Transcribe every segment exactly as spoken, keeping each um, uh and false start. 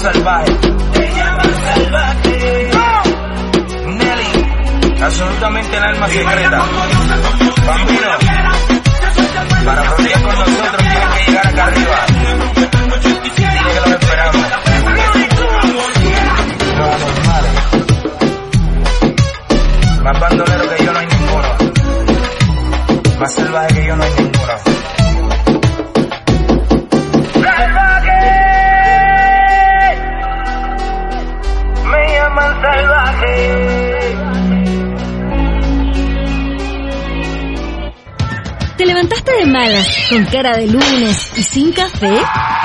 salvaje. Te llaman salvaje. Nelly, absolutamente el alma secreta. Bambino, para frontear con nosotros tienes que llegar acá arriba. Dile que los esperamos. Los anormales. Más bandolero que yo no hay ninguno. Más salvaje que yo no hay ninguno. ¡Salvaje! Me llaman salvaje. ¿Te levantaste de malas, con cara de lunes y sin café?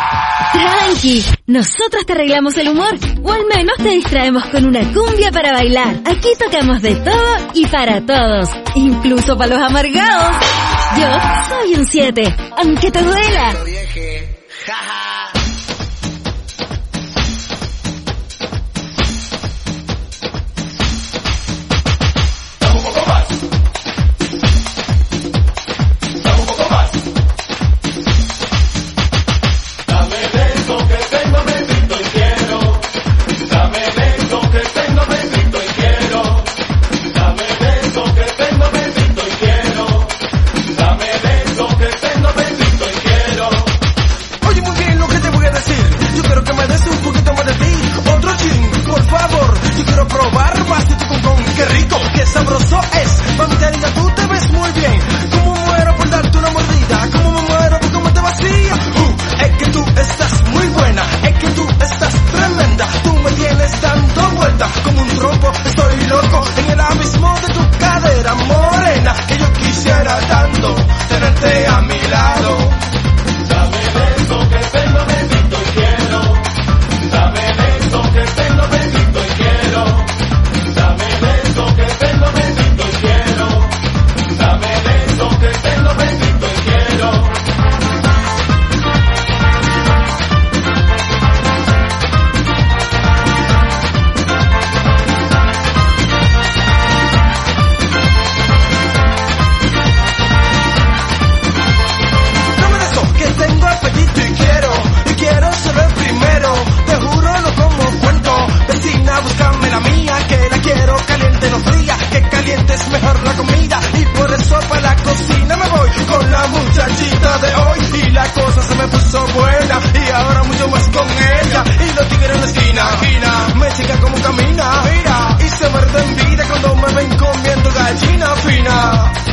Tranqui, nosotros te arreglamos el humor, o al menos te distraemos con una cumbia para bailar. Aquí tocamos de todo y para todos, incluso para los amargados. Yo soy un siete, aunque te duela. Como camina, mira, y se muerde en vida cuando me ven comiendo gallina fina.